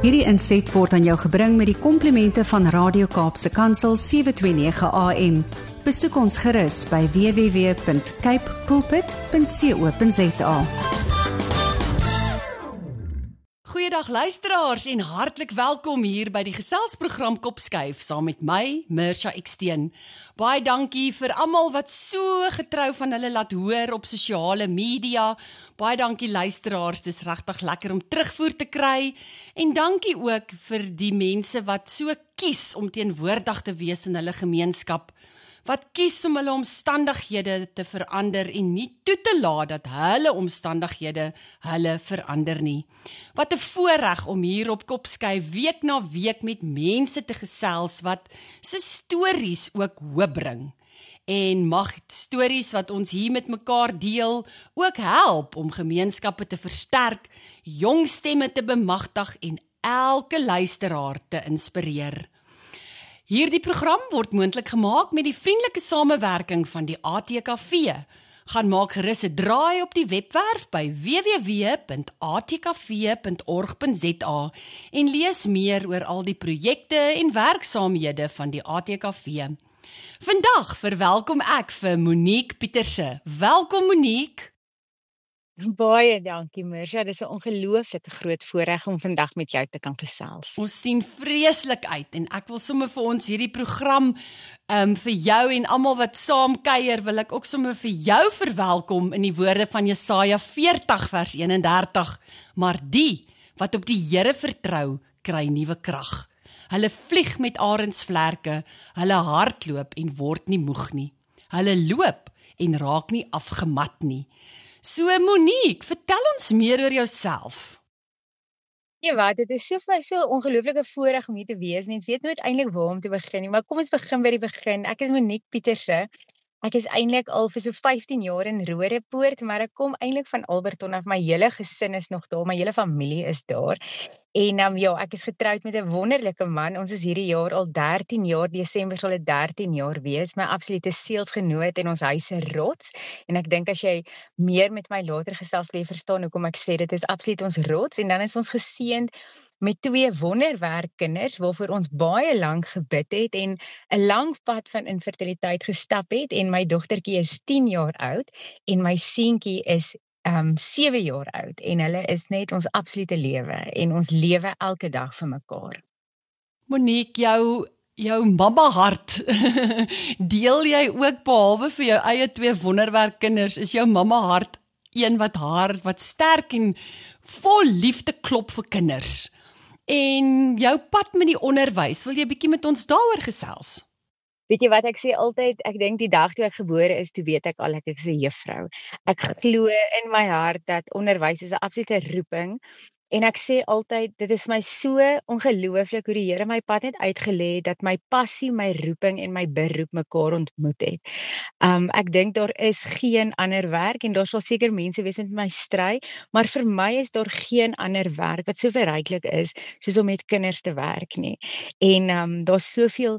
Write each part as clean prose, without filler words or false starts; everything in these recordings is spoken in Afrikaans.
Hierdie inset word aan jou gebring met die komplimente van Radio Kaapse Kansel 729 AM. Besoek ons gerus by www.cape pulpit.co.za. Goeiedag luisteraars en hartlik welkom hier by die geselsprogram Kopskuif saam met my, Mirsha Eksteen. Baie dankie vir almal wat so getrou van hulle laat hoor op sosiale media. Baie dankie luisteraars, dis regtig lekker om terugvoer te kry. En dankie ook vir die mense wat so kies om teenwoordig te wees in hulle gemeenskap. Wat kies om hulle omstandighede te verander en nie toe te laat dat hulle omstandighede hulle verander nie. Wat 'n voorreg om hier op Kopskuif week na week met mense te gesels wat se stories ook hoop bring. En mag stories wat ons hier met mekaar deel ook help om gemeenskappe te versterk, jong stemme te bemagtig en elke luisteraar te inspireer. Hierdie program word moontlik gemaak met die vriendelike samewerking van die ATKV. Gaan maak gerus 'n draai op die webwerf by www.atkv.org.za en lees meer oor al die projekte en werksaamhede van die ATKV. Vandag verwelkom ek vir Monique Pieterse. Welkom Monique. Baie dankie Mirsha, dis 'n ongelooflike groot voorreg om vandag met jou te kan gesels. Ons sien vreeslik uit en ek wil sommer vir ons hierdie program vir jou en almal wat saam kuier, wil ek ook sommer vir jou verwelkom in die woorde van Jesaja 40 vers 31. Maar die wat op die Here vertrou, kry nuwe krag. Hulle vlieg met arendsvlerke, hulle hardloop en word nie moeg nie. Hulle loop en raak nie afgemat nie. So Monique, vertel ons meer oor jouself. Ja, wat, dit is vir my so 'n ongelooflike voorreg om hier te wees. Mens weet nooit eintlik waar om te begin nie, maar kom ons begin by die begin. Ek is Monique Pieterse. Ek is eintlik al vir so 15 jaar in Rodepoort, maar ek kom eintlik van Alberton af. My hele gesin is nog daar, my hele familie is daar. En ja, ek is getroud met 'n wonderlike man. Ons is hierdie jaar al 13 jaar, Desember sal dit 13 jaar wees. My absolute seelsgenoot en ons huis se rots. En ek dink as jy meer met my later gesels sal jy verstaan hoekom ek sê dit is absoluut ons rots. En dan is ons geseënd met 2 wonderwerkkinders waarvoor ons baie lank gebid het en 'n lang pad van infertiliteit gestap het. En my dogtertjie is 10 jaar oud en my seentjie is 7 jaar oud en hulle is net ons absolute lewe en ons lewe elke dag vir mekaar. Monique, jou mamma hart, deel jy ook behalwe vir jou eie 2 wonderwerkkinders, is jou mamma hart een wat sterk en vol liefde klop vir kinders. En jou pad met die onderwys, wil jy bietjie met ons daaroor gesels? Weet jy wat, ek sê altyd, ek dink die dag toe ek gebore is, toe weet ek al ek is 'n juffrou. Ek glo in my hart dat onderwys is 'n absolute roeping. En ek sê altyd, dit is my so ongelooflik hoe die Here my pad net uitgelê het, dat my passie, my roeping en my beroep mekaar ontmoet het. Ek dink daar is geen ander werk en daar sal seker mense wees met my stry, maar vir my is daar geen ander werk wat so verryklik is soos om met kinders te werk nie. En daar's soveel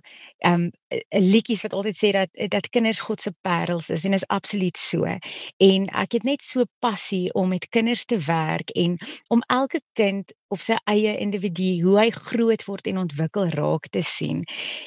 liedjies wat altyd sê dat kinders God se parels is en is absoluut so. En ek het net so passie om met kinders te werk en om elke kind op sy eie individu, hoe hy groot word en ontwikkel raak te sien.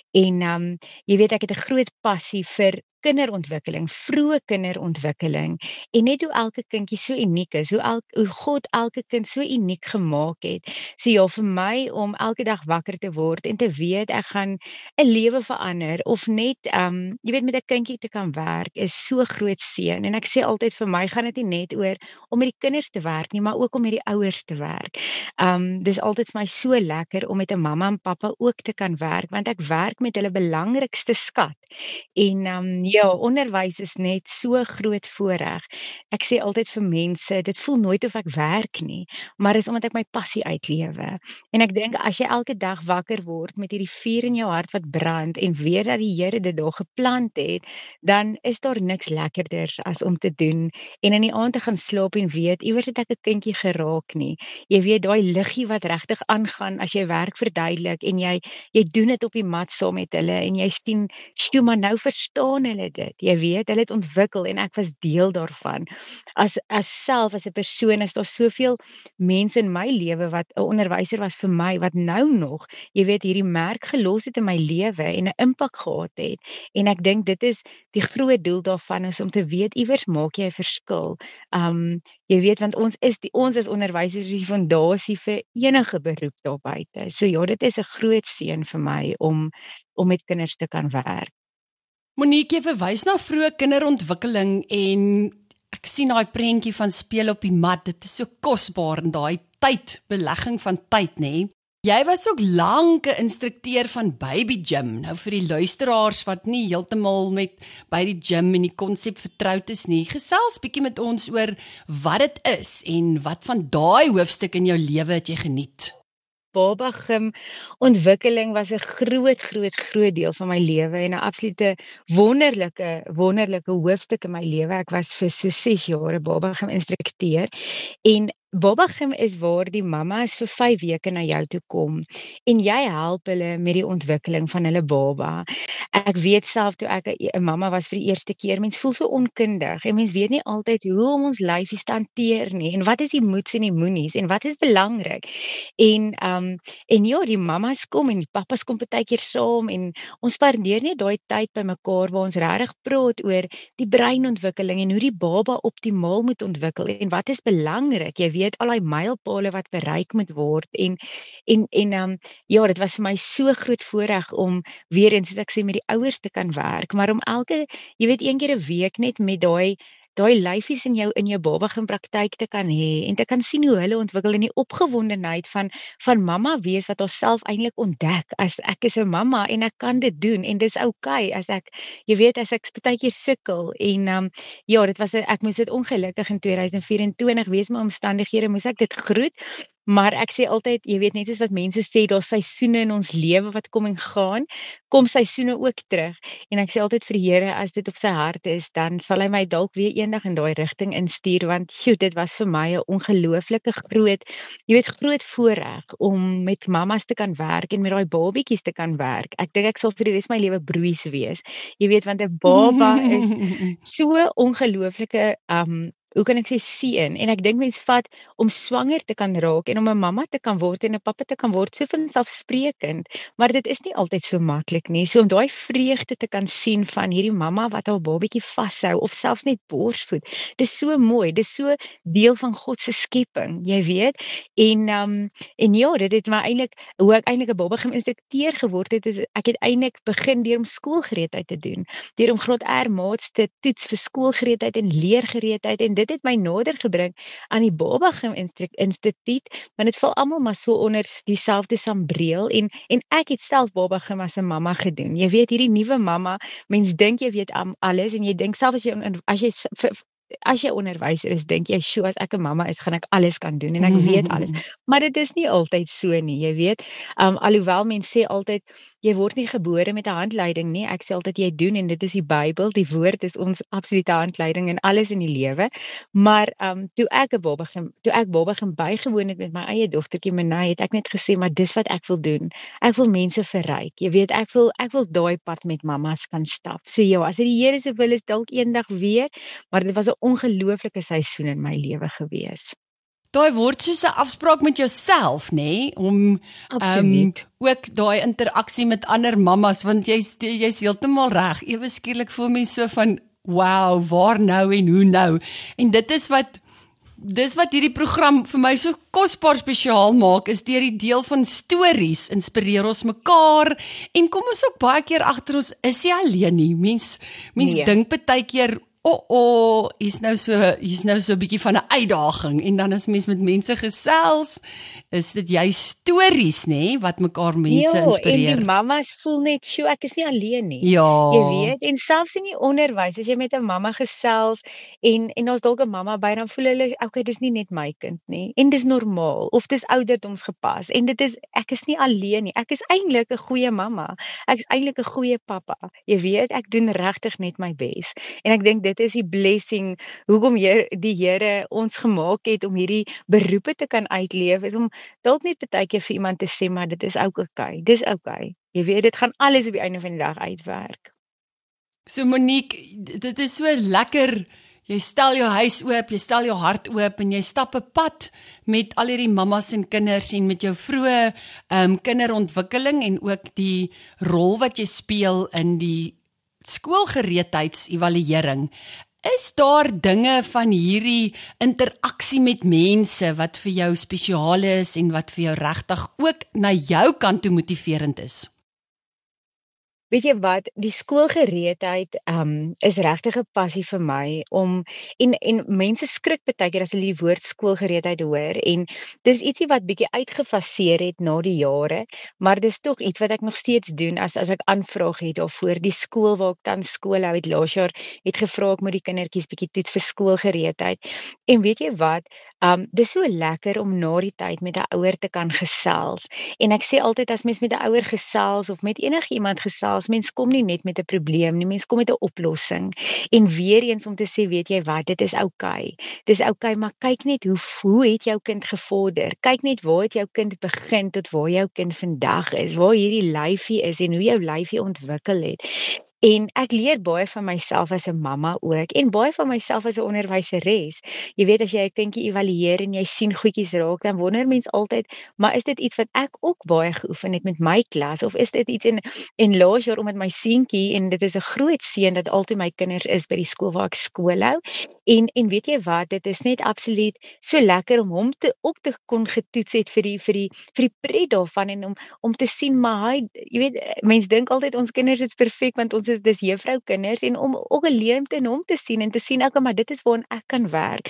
En jy weet, ek het 'n groot passie vir kinderontwikkeling, vroeë kinderontwikkeling en net hoe elke kindjie so uniek is, hoe God elke kind so uniek gemaak het. So ja, vir my om elke dag wakker te word en te weet ek gaan 'n lewe verander of net jy weet met 'n kindjie te kan werk is so groot seën. En ek sê altyd vir my gaan dit nie net oor om met die kinders te werk nie, maar ook om met die ouers te werk. Dis altyd vir my so lekker om met 'n mamma en pappa ook te kan werk want ek werk met hulle belangrikste skat. En ja, onderwys is net so groot voorreg. Ek sê altyd vir mense, dit voel nooit of ek werk nie, maar is omdat ek my passie uitlewe. En ek dink as jy elke dag wakker word met hierdie vuur in jou hart wat brand en weet dat die Here dit daar geplant het, dan is daar niks lekkerder as om te doen en in die aand te gaan slaap en weet iewers het ek 'n kindjie geraak nie. Jy weet daai lig liggie wat regtig aangaan as jy werk verduidelik en jy doen dit op die mat saam met hulle en jy sien, "Sjoe, maar nou verstaan hulle dit." Jy weet, hulle het ontwikkel en ek was deel daarvan. As 'n persoon is daar soveel mense in my lewe wat 'n onderwyser was vir my wat nou nog, jy weet, hierdie merk gelos het in my lewe en 'n impak gehad het. En ek dink dit is die groot doel daarvan is om te weet iewers maak jy 'n verskil. Jy weet, want ons as onderwysers is die fondasie vir enige beroep daar buite. So ja, dit is 'n groot seën vir my om met kinders te kan werk. Monique, jy verwys na vroeë kinderontwikkeling en ek sien daai prentjie van speel op die mat. Dit is so kosbaar en daai belegging van tyd, nê? Jy was ook lank 'n instrukteur van Baby Gym. Nou vir die luisteraars wat nie heeltemal met by die gym en die konsep vertroud is nie, gesels bietjie met ons oor wat dit is en wat van daai hoofstuk in jou lewe het jy geniet. Baba Gym ontwikkeling was 'n groot deel van my lewe en 'n absolute wonderlike hoofstuk in my lewe. Ek was vir so 6 jaar 'n Baba Gym instrukteur en Baba Gym is waar die mammas vir 5 weke na jou toe kom en jy help hulle met die ontwikkeling van hulle baba. Ek weet self toe ek 'n mamma was vir die eerste keer, mens voel so onkundig en mens weet nie altyd hoe om ons lyfies te hanteer nie en wat is die moeds en die moenies en wat is belangrik. En ja, die mammas kom en die pappas kom partykeer saam en ons spandeer net daai tyd by mekaar waar ons regtig praat oor die breinontwikkeling en hoe die baba optimaal moet ontwikkel en wat is belangrik. Jy weet al die mylpale wat bereik moet word en ja, dit was vir my so groot voorreg om weer eens soos ek sê met die ouers te kan werk, maar om jy weet een keer 'n week net met daai lyfies in jou Baba Gym praktyk te kan hê en te kan sien hoe hulle ontwikkel en die opgewondenheid van mamma wees wat haarself eintlik ontdek as ek is 'n mamma en ek kan dit doen en dis okay as ek partykeer sukkel en ja, dit was ek moes dit ongelukkig in 2024 wees my omstandighede moes ek dit groet. Maar ek sê altyd, jy weet net soos wat mense sê, daar's seisoene in ons lewe wat kom en gaan, kom seisoene ook terug. En ek sê altyd vir die Here, as dit op sy hart is, dan sal hy my dalk weer eendag in daai rigting instuur, want dit was vir my 'n ongelooflike groot voorreg om met mammas te kan werk en met daai babietjies te kan werk. Ek dink ek sal vir die res van my lewe broeis wees. Jy weet, want 'n baba is so ongelooflike hoe kan ek sê seën en ek dink mens vat om swanger te kan raak en om 'n mamma te kan word en 'n pappa te kan word so vanselfsprekend, maar dit is nie altyd so maklik nie. So om daai vreugde te kan sien van hierdie mamma wat haar babatjie vashou of selfs net borsvoed. Dis so mooi, dis so deel van God se skepping, jy weet. En ja, dit het my eintlik hoe ek eintlik 'n Baba Gym instrukteur geword het, is ek het eintlik begin deur om skoolgereedheid te doen, deur om graad R maats te toets vir skoolgereedheid en leergereedheid en dit het my nader gebring aan die Baba Gym Instituut, want dit val almal maar so onder dieselfde sambreel en ek het self Baba Gym as 'n mamma gedoen. Jy weet hierdie nuwe mamma, mens dink jy weet alles en jy dink self as jy onderwyser is, dink jy, "Sjoe, as ek 'n mamma is, gaan ek alles kan doen en ek weet alles." Maar dit is nie altyd so nie, jy weet. Alhoewel mense sê altyd jy word nie gebore met 'n handleiding nie. Ek sê altyd jy doen en dit is die Bybel. Die woord is ons absolute handleiding in alles in die lewe. Maar toe ek Baba Gym bygewoon het met my eie dogtertjie Minay, het ek net gesê, maar dis wat ek wil doen. Ek wil mense verryk. Jy weet, ek wil daai pad met mammas kan stap. So ja, as dit die Here se wil is, dalk eendag weer, maar dit was 'n ongelooflike seisoen in my lewe gewees. Daai word soos 'n afspraak met jouself, nê, om ook daai interaksie met ander mammas, want jy's heeltemal reg. Ewe skielik voel mens so van, wow, waar nou en hoe nou? En dis wat hierdie program vir my so kosbaar spesiaal maak, is deur die deel van stories inspireer ons mekaar en kom ons ook baie keer agter ons is nie alleen nie. Mens dink baie keer hier's nou so 'n bietjie van 'n uitdaging en dan as mens met mense gesels, is dit jy stories, nê, wat mekaar mense inspireer. En die mammas voel net, "Sjoe, ek is nie alleen nie." Ja. Jy weet, en selfs in die onderwys, as jy met 'n mamma gesels en daar's dalk 'n mamma by, dan voel hulle, "Okay, dis nie net my kind nie." En dis normaal of dis ouderdomsgepas en ek is nie alleen nie. Ek is eintlik 'n goeie mamma. Ek is eintlik 'n goeie pappa. Jy weet, ek doen regtig net my bes. En ek dink dit dit is die blessing, hoekom die Here ons gemaak het om hierdie beroepe te kan uitleef, is om dalk net baie keer vir iemand te sê, maar dit is ook okay, dis okay. Jy weet, dit gaan alles op die einde van die dag uitwerk. So Monique, dit is so lekker. Jy stel jou huis oop, jy stel jou hart oop en jy stap 'n pad met al hierdie mammas en kinders en met jou vroeë kinderontwikkeling en ook die rol wat jy speel in die skoolgereedheidsevaluering. Is daar dinge van hierdie interaksie met mense wat vir jou spesiaal is en wat vir jou regtig ook na jou kant toe motiverend is? Weet jy wat, die skoolgereedheid is regtig 'n passie vir my om en mense skrik baie keer as hulle die woord skoolgereedheid hoor en dis ietsie wat bietjie uitgefaseer het na die jare, maar dis tog iets wat ek nog steeds doen as ek aanvraag het daarvoor. Die skool waar ek tans skool hou het laas jaar het gevra ek moet die kindertjies bietjie toets vir skoolgereedheid. En weet jy wat, dis so lekker om na die tyd met 'n ouer te kan gesels. En ek sê altyd as mens met 'n ouer gesels of met enigiemand gesels, mens kom nie net met 'n probleem nie, mens kom met 'n oplossing. En weer eens om te sê, weet jy wat, dit is okay. Dis okay, maar kyk net hoe het jou kind gevorder? Kyk net waar het jou kind begin tot waar jou kind vandag is, waar hierdie lyfie is en hoe jou lyfie ontwikkel het. En ek leer baie van myself as 'n mamma ook en baie van myself as 'n onderwyseres. Jy weet as jy 'n kindjie evalueer en jy sien goedjies raak, dan wonder mens altyd, maar is dit iets wat ek ook baie geoefen het met my klas of is dit iets en laas jaar om met my seentjie en dit is 'n groot seën dat altyd my kinders is by die skool waar ek skool hou. En weet jy wat, dit is net absoluut so lekker om hom ook te kon getoets het vir die pret daarvan en om te sien maar hy, jy weet, mense dink altyd ons kinders is perfek want ons dis juffrou kinders en om ook 'n leemte in hom te sien en te sien okay, maar dit is waarin ek kan werk.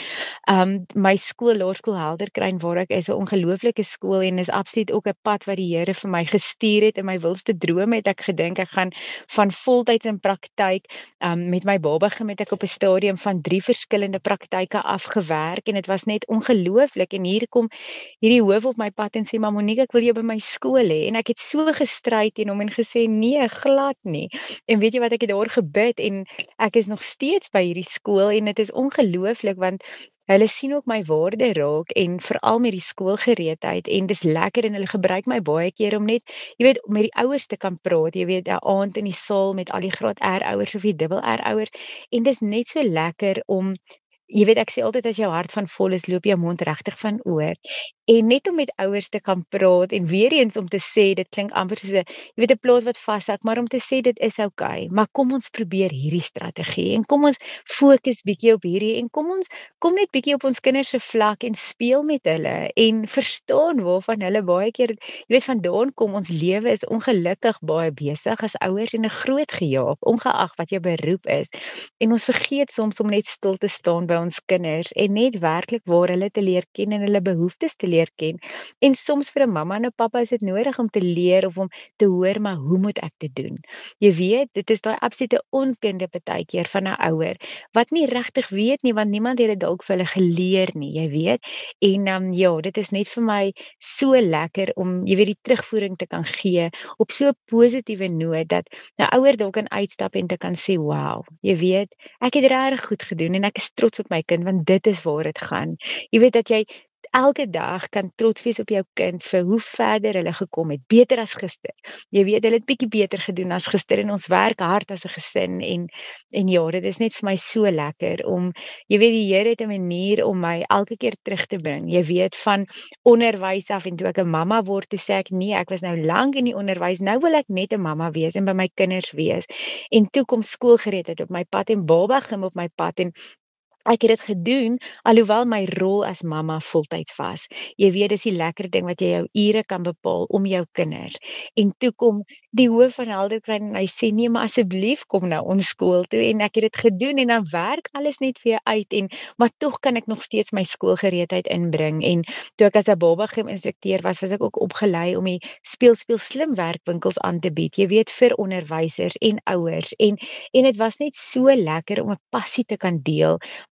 My skool, Laerskool Helderkruin waar ek is 'n ongelooflike skool en is absoluut ook 'n pad wat die Here vir my gestuur het in my wildste drome het ek gedink ek gaan van voltyds in praktyk. Met my baba het ek op 'n stadium van 3 verskillende praktyke afgewerk en dit was net ongelooflik en hier kom hierdie hoof op my pad en sê maar Monique, ek wil jou by my skool hê en ek het so gestryd teen hom en gesê nee, glad nie. En weet jy wat, ek het daar gebid en ek is nog steeds by hierdie skool en dit is ongelooflik want hulle sien ook my waarde raak en veral met die skoolgereedheid en dis lekker en hulle gebruik my baie keer om net, jy weet, met die ouers te kan praat, jy weet, 'n aand in die saal met al die graad R ouers of die dubbel R ouers en dis net so lekker om jy weet, ek sê altyd as jou hart van vol is, loop jou mond regtig van oor. En net om met ouers te kan praat en weer eens om te sê, dit klink amper soos 'n, jy weet, 'n plaas wat vashak, maar om te sê dit is okay, maar kom ons probeer hierdie strategie en kom ons fokus bietjie op hierdie en kom net bietjie op ons kinders se vlak en speel met hulle en verstaan waarvan hulle baie keer, jy weet, vandaan kom. Ons lewe is ongelukkig baie besig as ouers en 'n groot gejaag, ongeag wat jou beroep is. En ons vergeet soms om net stil te staan by ons kinders en net werklik waar hulle te leer ken en hulle behoeftes te leer ken. En soms vir 'n mamma en 'n pappa is dit nodig om te leer of om te hoor, maar hoe moet ek dit doen? Jy weet, dit is daai absolute onkunde partykeer van 'n ouer wat nie regtig weet nie, want niemand het dit dalk vir hulle geleer nie, jy weet. En ja, dit is net vir my so lekker om, jy weet, die terugvoering te kan gee op so 'n positiewe noot dat 'n ouer dalk kan uitstap en te kan sê, "Wow, jy weet, ek het regtig goed gedoen en ek is trots op my kind want dit is waar dit gaan." Jy weet dat jy elke dag kan trots wees op jou kind vir hoe verder hulle gekom het, beter as gister. Jy weet, hulle het bietjie beter gedoen as gister en ons werk hard as 'n gesin en ja, dit is net vir my so lekker om, jy weet, die Here het 'n manier om my elke keer terug te bring. Jy weet, van onderwys af en toe ek 'n mamma word, toe sê ek nee, ek was nou lank in die onderwys, nou wil ek net 'n mamma wees en by my kinders wees. En toe kom skoolgereedheid op my pad en babagym op my pad en ek het dit gedoen, alhoewel my rol as mamma voltyds was. Jy weet, dis die lekker ding wat jy jou ure kan bepaal om jou kinders. En toe kom die hoof van Helderkruin en hy sê, nee, maar asseblief kom nou ons skool toe. En ek het dit gedoen en dan werk alles net vir jou uit. Maar tog kan ek nog steeds my skoolgereedheid inbring. En toe ek as 'n babagym instrukteur was ek ook opgelei om die speel slim werkwinkels aan te bied. Jy weet, vir onderwysers en ouers. En dit was net so lekker om 'n passie te kan deel.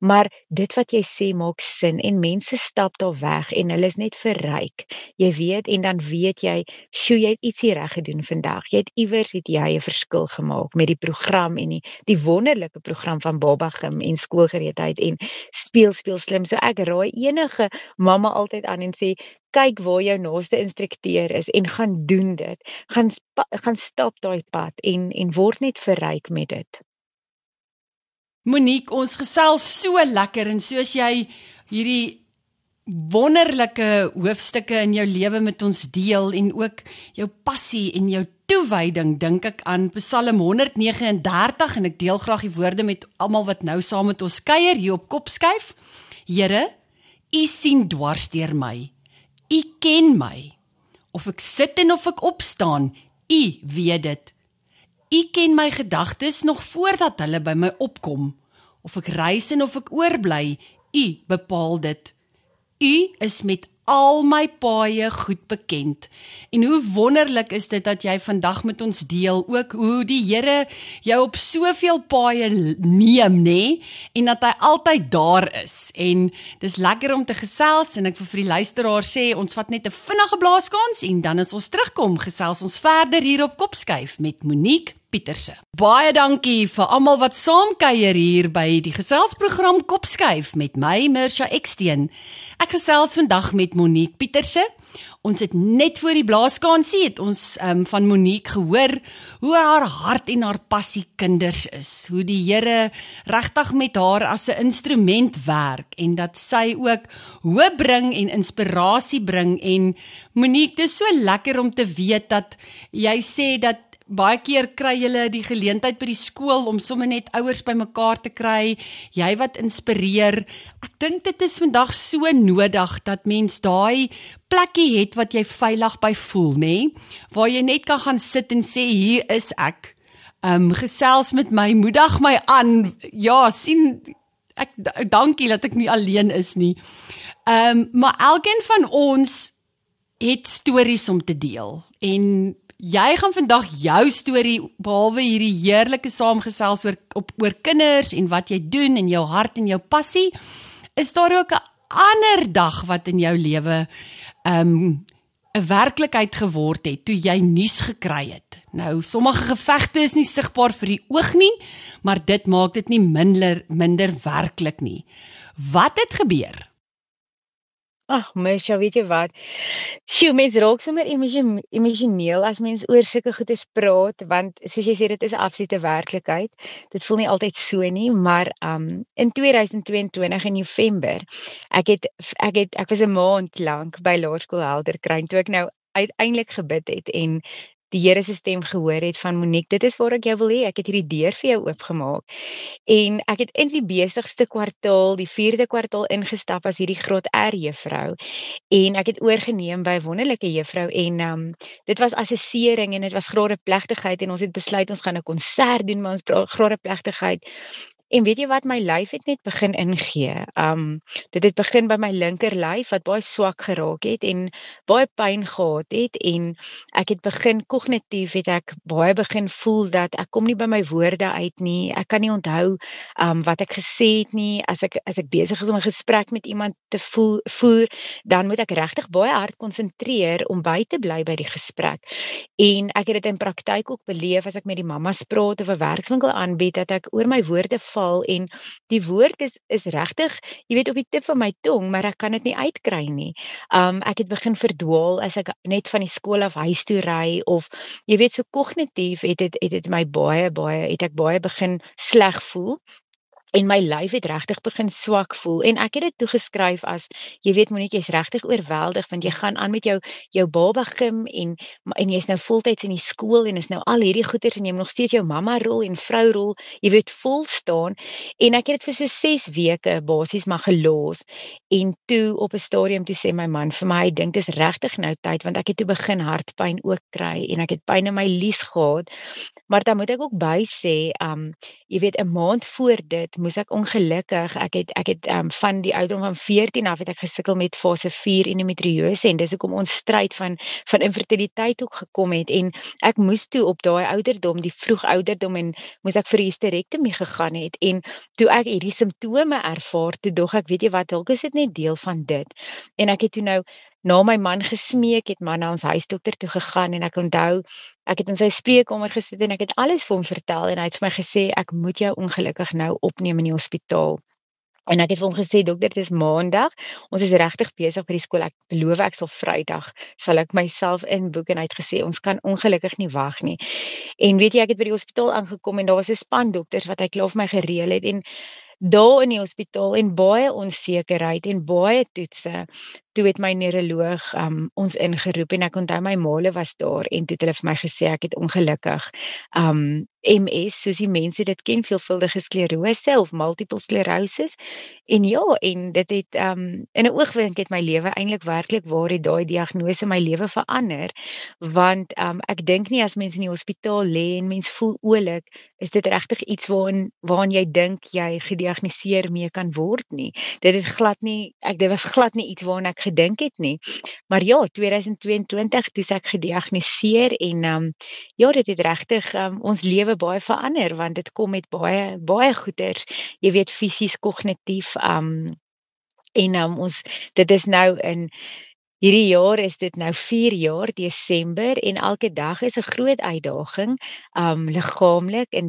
maar dit wat jy sê maak sin en mense stap daar weg en hulle is net verryk. Jy weet, en dan weet jy, sjoe, jy het ietsie reg gedoen vandag. Het jy 'n verskil gemaak met die program en die wonderlike program van Babagim en skoolgereedheid en speel slim. So ek raai enige mamma altyd aan en sê, kyk waar jou naaste instrukteur is en gaan doen dit. Gaan stap daai pad en word net verryk met dit. Monique, ons gesels so lekker en soos jy hierdie wonderlike hoofstukke in jou lewe met ons deel en ook jou passie en jou toewyding, dink ek aan Psalm 139 en ek deel graag die woorde met almal wat nou saam met ons kuier hier op Kopskuif. Here, U sien dwars deur my. U ken my. Of ek sit en of ek opstaan, U weet dit. U ken my gedagtes nog voordat hulle by my opkom. Of ek reis en of ek oorbly, U bepaal dit. U is met al my paaie goed bekend. En hoe wonderlik is dit dat jy vandag met ons deel, ook hoe die Here jou op soveel paaie neem, nê? En dat hy altyd daar is. En dis lekker om te gesels en ek wil vir die luisteraar sê, ons vat net 'n vinnige blaaskans en dan as ons terugkom, gesels ons verder hier op Kopskuif met Monique Pieterse. Baie dankie vir almal wat saamkuier hier by die geselsprogram Kopskuif met my, Mersha Eksteen. Ek gesels vandag met Monique Pieterse. Ons het net voor die blaaskansie het ons van Monique gehoor hoe haar hart en haar passie kinders is. Hoe die Here regtig met haar as 'n instrument werk en dat sy ook hoop bring en inspirasie bring. En Monique, dis so lekker om te weet dat jy sê dat baie keer kry julle die geleentheid by die skool om sommer net ouers bymekaar te kry, jy wat inspireer. Ek dink dit is vandag so nodig dat mens daai plekkie het wat jy veilig by voel, nê? Waar jy net kan gaan sit en sê, hier is ek. Gesels met my, moedig my aan. Ja, sien, ek dankie dat ek nie alleen is nie. Maar elkeen van ons het stories om te deel. En jy gaan vandag jou storie, behalwe hierdie heerlike saamgesels oor kinders en wat jy doen en jou hart en jou passie, is daar ook 'n ander dag wat in jou lewe 'n werklikheid geword het, toe jy nuus gekry het. Nou, sommige gevegte is nie sigbaar vir die oog nie, maar dit maak dit nie minder werklik nie. Wat het gebeur? Ag, Mersha, weet jy wat? Sjoe, mens raak sommer emosioneel as mens oor sulke goedes praat, want soos jy sê, dit is 'n absolute werklikheid. Dit voel nie altyd so nie, maar in 2022 in November, ek was 'n maand lank by Laerskool Helderkruin toe ek nou uiteindelik gebid het en die Here se stem gehoor het van Monique, dit is waar ek jou wil hê, ek het hierdie deur vir jou oopgemaak. En ek het in die besigste kwartaal, die 4de kwartaal ingestap as hierdie graad R juffrou. En ek het oorgeneem by 'n wonderlike juffrou en dit was assessering en dit was gradeplegtigheid en ons het besluit ons gaan 'n konsert doen, maar ons gradeplegtigheid. En weet jy wat, my lyf het net begin ingee. Dit het begin by my linkerlyf wat baie swak geraak het en baie pyn gehad het en ek het begin kognitief het ek baie begin voel dat ek kom nie by my woorde uit nie. Ek kan nie onthou wat ek gesê het nie. As ek besig is om 'n gesprek met iemand te voer, dan moet ek regtig baie hard konsentreer om by te bly by die gesprek. En ek het dit in praktyk ook beleef as ek met die mammas praat of 'n werkswinkel aanbied dat ek oor my woorde val en die woord is regtig, jy weet, op die tip van my tong, maar ek kan dit nie uitkry nie. Ek het begin verdwaal as ek net van die skool af huis toe ry of jy weet, so kognitief het dit my het ek baie begin sleg voel. En my lyf het regtig begin swak voel en ek het dit toegeskryf as, jy weet Monique, jy's regtig oorweldig want jy gaan aan met jou babagim en jy's nou voltyds in die skool en is nou al hierdie goeders en jy moet nog steeds jou mamma rol en vrou rol, jy weet, vol staan. En ek het dit vir so 6 weke basies maar gelos. En toe op 'n stadium toe sê my man vir my, hy dink dis regtig nou tyd want ek het toe begin hartpyn ook kry en ek het pyn in my lies gehad. Maar dan moet ek ook by sê, jy weet, 'n maand voor dit moes ek ongelukkig, ek het van die ouderdom van 14 af het ek gesukkel met fase 4 endometriose en dis hoekom ons stryd van infertiliteit ook gekom het en ek moes toe op daai ouderdom, die vroeg ouderdom en moes ek vir 'n hysterektomie gegaan het en toe ek hierdie simptome ervaar, toe dog ek, weet jy wat, dalk is dit net deel van dit. En ek het toe nou na my man gesmeek, het maar na ons huisdokter toe gegaan en ek onthou, ek het in sy spreekkamer gesit en ek het alles vir hom vertel en hy het vir my gesê, ek moet jou ongelukkig nou opneem in die hospitaal. En ek het vir hom gesê, dokter, dit is maandag, ons is regtig besig by die skool, ek beloof ek sal Vrydag, sal ek myself inboek en hy het gesê, ons kan ongelukkig nie wag nie. En weet jy, ek het by die hospitaal aangekom en daar was 'n span dokters wat hy klaar vir my gereël het en daar in die hospitaal en baie onsekerheid en baie toetse, toe het my neuroloog ons ingeroep en ek onthou my maale was daar en toe het hulle vir my gesê ek het ongelukkig MS, soos die mense dit ken, veelvuldige sklerose of multiple sklerosis. En ja, en dit het in 'n oogwink het my lewe eintlik werklik waar het daai diagnose my lewe verander, want ek dink nie as mens in die hospitaal lê en mens voel oulik, is dit regtig iets waaraan jy dink jy gediagnoseer mee kan word nie. Dit was glad nie iets waaraan ek gedink het nie. Maar ja, 2022 toe is ek gediagnoseer en ja, dit het regtig ons lewe baie verander want dit kom met baie goeters, jy weet fisies, kognitief dit is nou in hierdie jaar is dit nou 4 jaar, Desember, en elke dag is 'n groot uitdaging, liggaamlik. In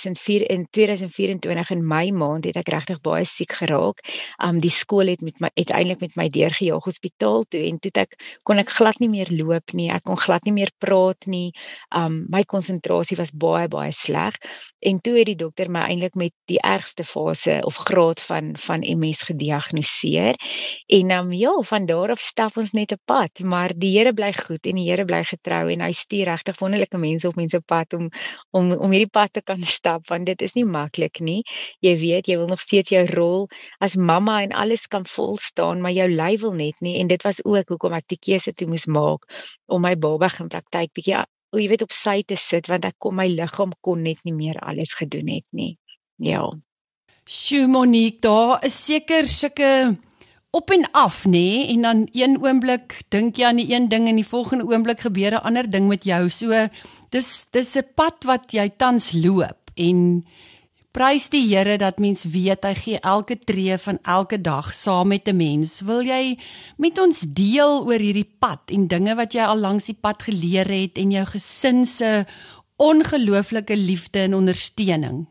2024 in Mei maand het ek regtig baie siek geraak. Die skool het uiteindelik met my deurgejaag hospitaal toe en toe kon ek glad nie meer loop nie, ek kon glad nie meer praat nie. My konsentrasie was baie sleg en toe het die dokter my eintlik met die ergste fase of graad van MS gediagnoseer. En ja, van daar af stap ons net 'n pad, maar die Here bly goed en die Here bly getrou en hy stuur regtig wonderlike mense op mense pad om hierdie pad te kan stap, want dit is nie maklik nie. Jy weet, jy wil nog steeds jou rol as mamma en alles kan vol staan, maar jou lyf wil net nie en dit was ook hoekom ek die keuse toe moes maak om my baba in praktyk bietjie, jy weet, op sy te sit, want my liggaam kon net nie meer alles gedoen het nie. Ja. Sjoe Monique, daar is seker sulke op en af, nê? En dan een oomblik dink jy aan die een ding en die volgende oomblik gebeur 'n ander ding met jou. So dis 'n pad wat jy tans loop en prys die Here dat mens weet hy gee elke tree van elke dag saam met 'n mens. Wil jy met ons deel oor hierdie pad en dinge wat jy al langs die pad geleer het en jou gesin se ongelooflike liefde en ondersteuning?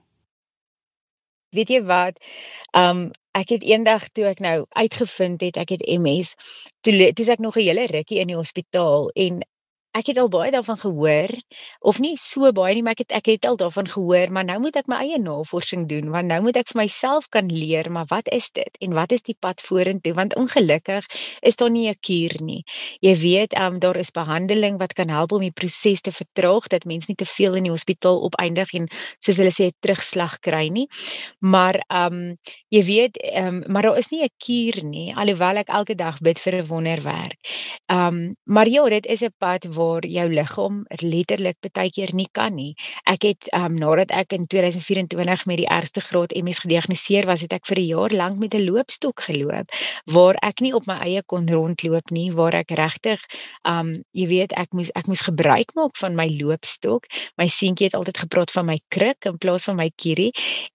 Weet jy wat? Ek het eendag toe ek nou uitgevind het ek het MS, toe is ek nog 'n hele rukkie in die hospitaal en ek het al baie daarvan gehoor, of nie so baie nie, maar ek het al daarvan gehoor, maar nou moet ek my eie navorsing doen, want nou moet ek vir myself kan leer, maar wat is dit en wat is die pad vorentoe, want ongelukkig is daar nie 'n kuur nie. Jy weet, daar is behandeling wat kan help om die proses te vertraag, dat mens nie te veel in die hospitaal opeindig en soos hulle sê, terugslag kry nie. Maar jy weet, maar daar is nie 'n kuur nie, alhoewel ek elke dag bid vir 'n wonderwerk. Maar ja, dit is 'n pad waar jou liggaam letterlik baie keer nie kan nie. Ek het nadat ek in 2024 met die ergste graad MS gediagnoseer was, het ek vir 'n jaar lank met 'n loopstok geloop, waar ek nie op my eie kon rondloop nie, waar ek regtig jy weet, ek moes gebruik maak van my loopstok. My seentjie het altyd gepraat van my kruk in plaas van my kierie.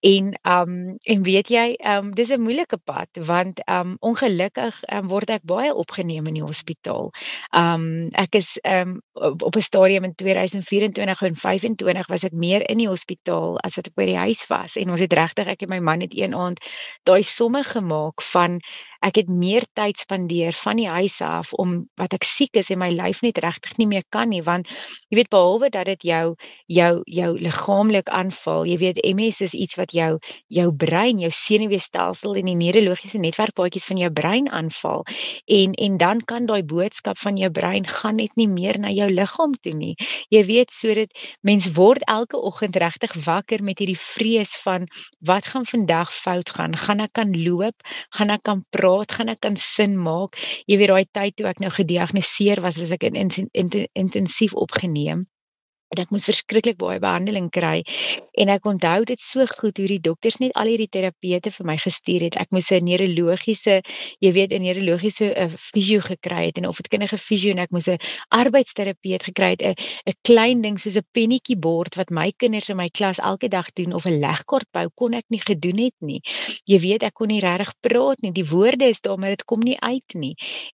En weet jy, dis 'n moeilike pad, want ongelukkig word ek baie opgeneem in die hospitaal. Ek is op 'n stadium in 2024 en 2025 was ek meer in die hospitaal as wat ek by die huis was. En ons het regtig, ek en my man het een aand daai somme gemaak van ek het meer tyd spandeer van die huis af om wat ek siek is en my lyf net regtig nie meer kan nie, want jy weet, behalwe dat dit jou liggaamlik aanval, jy weet, MS is iets wat jou brein, jou senuweestelsel en die neurologiese netwerkpaadjies van jou brein aanval en dan kan daai boodskap van jou brein gaan net nie meer na jou liggaam toe nie. Jy weet, so dit mens word elke oggend regtig wakker met hierdie vrees van wat gaan vandag fout gaan? Gaan ek kan loop? Gaan ek kan praat? Gaan ek kan sin maak? Jy weet, daai tyd toe ek nou gediagnoseer was ek intensief opgeneem. en ek moes verskriklik baie behandeling kry, en ek onthou dit so goed, hoe die dokters net al hierdie terapeute vir my gestuur het. Ek moes 'n neurologiese, jy weet, 'n neurologiese fisio gekry het, en 'n opvoedkundige fisio, en ek moes 'n arbeidsterapeut gekry het, 'n klein ding soos 'n pennetjiebord wat my kinders in my klas elke dag doen, of 'n legkaart bou, kon ek nie gedoen het nie. Jy weet, ek kon nie regtig praat nie. Die woorde is daar, maar dit kom nie uit nie.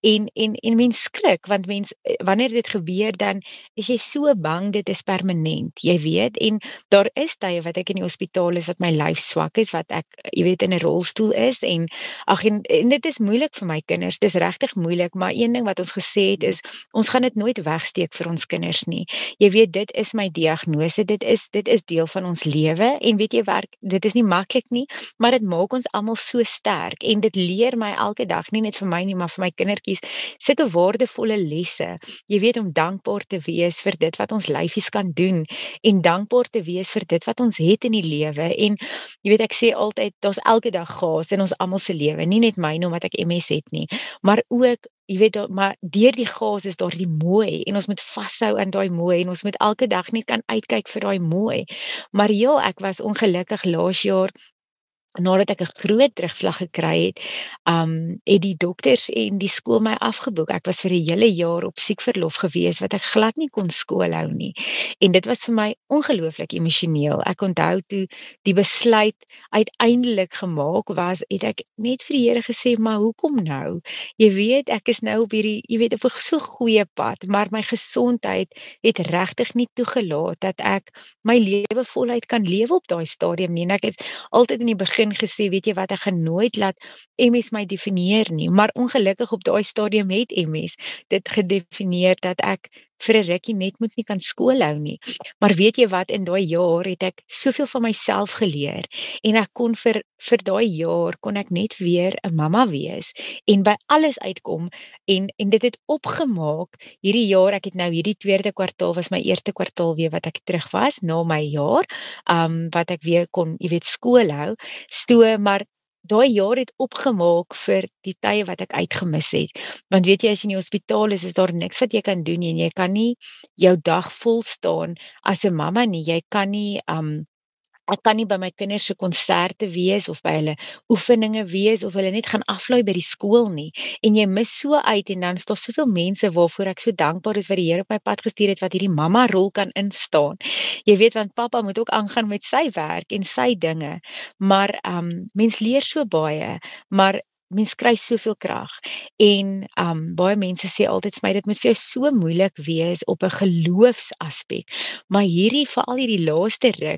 En mens skrik, want wanneer dit gebeur, dan is jy so bang dit is permanent, jy weet, en daar is tye wat ek in die hospitaal is, wat my lyf swak is, wat ek, jy weet, in 'n rolstoel is, en dit is moeilik vir my kinders, dis regtig moeilik, maar een ding wat ons gesê het is, ons gaan dit nooit wegsteek vir ons kinders nie. Jy weet, dit is my diagnose, dit is deel van ons lewe, en weet jy werk, dit is nie maklik nie, maar dit maak ons almal so sterk, en dit leer my elke dag, nie net vir my nie, maar vir my kindertjies, sulke waardevolle lesse. Jy weet, om dankbaar te wees vir dit wat ons lyfies kan doen, en dankbaar te wees vir dit wat ons het in die lewe. En jy weet, ek sê altyd, daar's elke dag gaas in ons almal se lewe, nie net myne omdat ek MS het nie, maar ook, jy weet, maar deur die gaas is daar die mooi, en ons moet vashou aan daai mooi, en ons moet elke dag net kan uitkyk vir daai mooi. Maar ja, ek was ongelukkig laas jaar, nadat ek 'n groot terugslag gekry het, het die dokters en die skool my afgeboek. Ek was vir 'n hele jaar op siekverlof gewees, wat ek glad nie kon skool hou nie. En dit was vir my ongelooflik emosioneel. Ek onthou toe die besluit uiteindelik gemaak was, het ek net vir die Here gesê, maar hoekom nou? Jy weet, ek is nou op hierdie, jy weet, op 'n so goeie pad, maar my gesondheid het regtig nie toegelaat dat ek my lewe voluit kan lewe op daai stadium nie. En ek het altyd in die begin gesê, weet jy wat, ek gaan nooit laat MS my definieer nie, maar ongelukkig op daai stadium het MS dit gedefinieer dat ek vir 'n rukkie net moet nie kan skool hou nie. Maar weet jy wat, in daai jaar het ek soveel van myself geleer, en ek kon vir daai jaar kon ek net weer 'n mamma wees, en by alles uitkom, en dit het opgemaak hierdie jaar. Ek het nou hierdie tweede kwartaal, was my eerste kwartaal weer wat ek terug was na my jaar, wat ek weer kon, jy weet, skool hou. Maar daai jaar het opgemaak vir die tye wat ek uitgemis het. Want weet jy, as jy in die hospitaal is daar niks wat jy kan doen nie, en jy kan nie jou dag vol staan as 'n mamma nie. Jy kan nie, ek kan nie by my kinders se konserte wees, of by hulle oefeninge wees, of hulle net gaan aflaai by die skool nie. En jy mis so uit, en dan is daar soveel mense waarvoor ek so dankbaar is, wat die Here op my pad gestuur het, wat hierdie mamma rol kan instaan. Jy weet, want pappa moet ook aangaan met sy werk en sy dinge. Maar mens leer so baie, maar mens kry soveel krag. En baie mense sê altyd vir my, dit moet vir jou so moeilik wees op 'n geloofsaspek. Maar veral hierdie laaste ruk,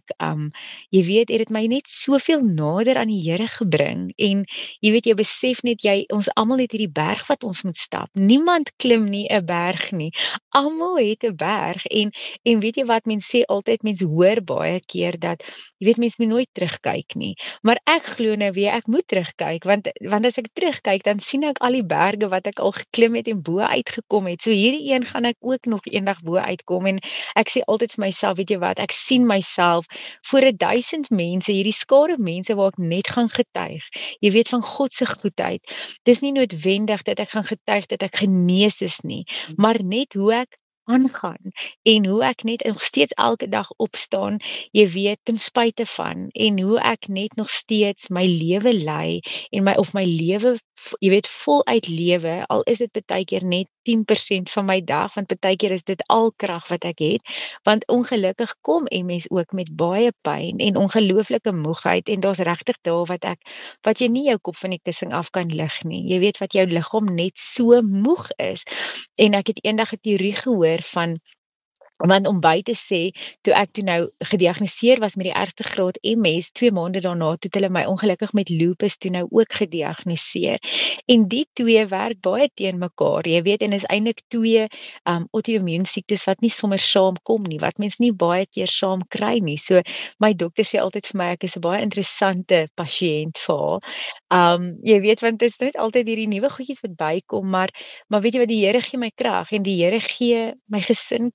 jy weet, het dit my net soveel nader aan die Here gebring. En jy weet, jy besef net, ons almal het hierdie berg wat ons moet stap. Niemand klim nie 'n berg nie. Almal het 'n berg. En weet jy wat, mense sê altyd, mense hoor baie keer dat, jy weet, mense moet nooit terugkyk nie. Maar ek glo nou weer, ek moet terugkyk, want as ek terugkyk, dan sien ek al die berge wat ek al geklim het en bo uitgekom het. So hierdie een gaan ek ook nog eendag bo uitkom, en ek sê altyd vir myself, weet jy wat, ek sien myself voor 1000 mense, hierdie skare mense waar ek net gaan getuig, jy weet, van God se goedheid. Dis nie noodwendig dat ek gaan getuig dat ek genees is nie, maar net hoe ek aangaan, en hoe ek net nog steeds elke dag opstaan, jy weet, ten spyte van, en hoe ek net nog steeds my lewe lei, en my lewe, jy weet, voluit lewe, al is dit baie keer net 10% van my dag, want baie keer is dit al krag wat ek het, want ongelukkig kom MS ook met baie pyn en ongelooflike moegheid, en daar's regtig dae wat jy nie jou kop van die kussing af kan lig nie. Jy weet, wat jou liggaam net so moeg is. En ek het eendag 'n teorie gehoor van, want om by te sê, toe ek nou gediagnoseer was met die ergste graad MS, 2 maande daarna, toe het hulle my ongelukkig met lupus toe nou ook gediagnoseer. En die twee werk baie teen mekaar, jy weet, en is eintlik twee auto-immuun siektes wat nie sommer saam kom nie, wat mens nie baie keer saam kry nie. So my dokter sê altyd vir my, ek is 'n baie interessante pasiënt vir haar. Jy weet, want dit is net altyd hierdie nuwe goedjies wat bykom, maar weet jy wat, die Here gee my krag, en die Here gee my gesin krag, en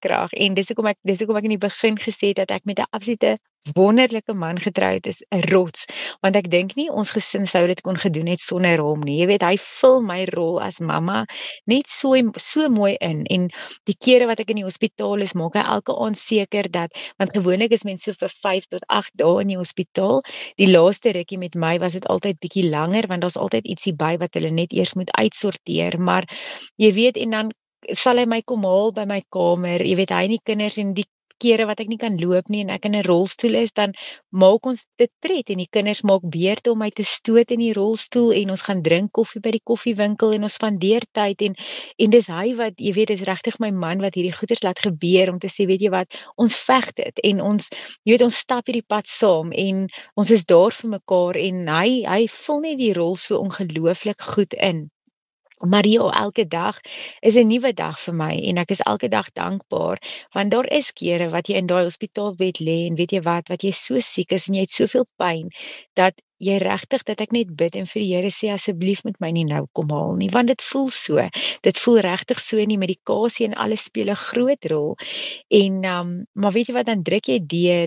en dis hoekom ek in die begin gesê het dat ek met 'n absolute wonderlike man getroud is, 'n rots, want ek dink nie ons gesin sou dit kon gedoen het sonder hom nie. Jy weet, hy vul my rol as mamma net so mooi in, en die kere wat ek in die hospitaal is, maak hy elke aand seker dat, want gewoonlik is mens so vir 5 tot 8 dae in die hospitaal. Die laaste rukkie met my was dit altyd bietjie langer, want daar's altyd ietsie by wat hulle net eers moet uitsorteer, maar jy weet, en dan sal hy my kom haal by my kamer, jy weet, hy en die kinders, en die kere wat ek nie kan loop nie en ek in 'n rolstoel is, dan maak ons dit pret, en die kinders maak beurte om my te stoot in die rolstoel, en ons gaan drink koffie by die koffiewinkel, en ons spandeer tyd, en dis hy wat, jy weet, dis regtig my man wat hierdie goeders laat gebeur, om te sê, weet jy wat, ons veg dit, en ons, jy weet, ons stap hierdie pad saam, en ons is daar vir mekaar, en hy vul net die rol so ongelooflik goed in. Maar ja, elke dag is 'n nuwe dag vir my, en ek is elke dag dankbaar, want daar is kere wat jy in daai hospitaalbed lê, en weet jy wat jy so siek is en jy het soveel pyn, dat jy regtig, dat ek net bid en vir die Here sê, asseblief moet my nie nou kom haal nie, want dit voel so. Dit voel regtig so, en die medikasie en alles speel 'n groot rol. En maar weet jy wat, dan druk jy deur,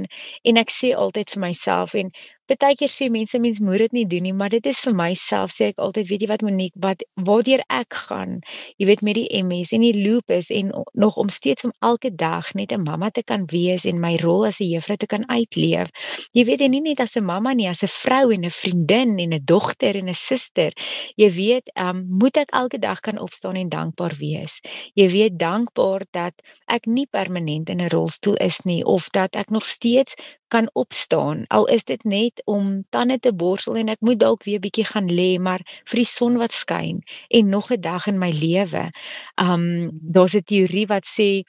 en ek sê altyd vir myself, en partykeer sê mense, mens moet dit nie doen nie, maar dit is vir myself, sê ek altyd, weet jy wat Monique, waardeur ek gaan, jy weet, met die MS en die lupus, en nog om steeds om elke dag net 'n mamma te kan wees, en my rol as 'n juffrou te kan uitleef. Jy weet, en nie net as 'n mamma nie, as 'n vrou en 'n vriendin en 'n dogter en 'n suster. Jy weet, moet ek elke dag kan opstaan en dankbaar wees. Jy weet, dankbaar dat ek nie permanent in 'n rolstoel is nie, of dat ek nog steeds kan opstaan, al is dit net om tande te borsel, en ek moet dalk weer bietjie gaan lê, maar vir die son wat skyn, en nog 'n dag in my lewe. Daar's 'n teorie wat sê,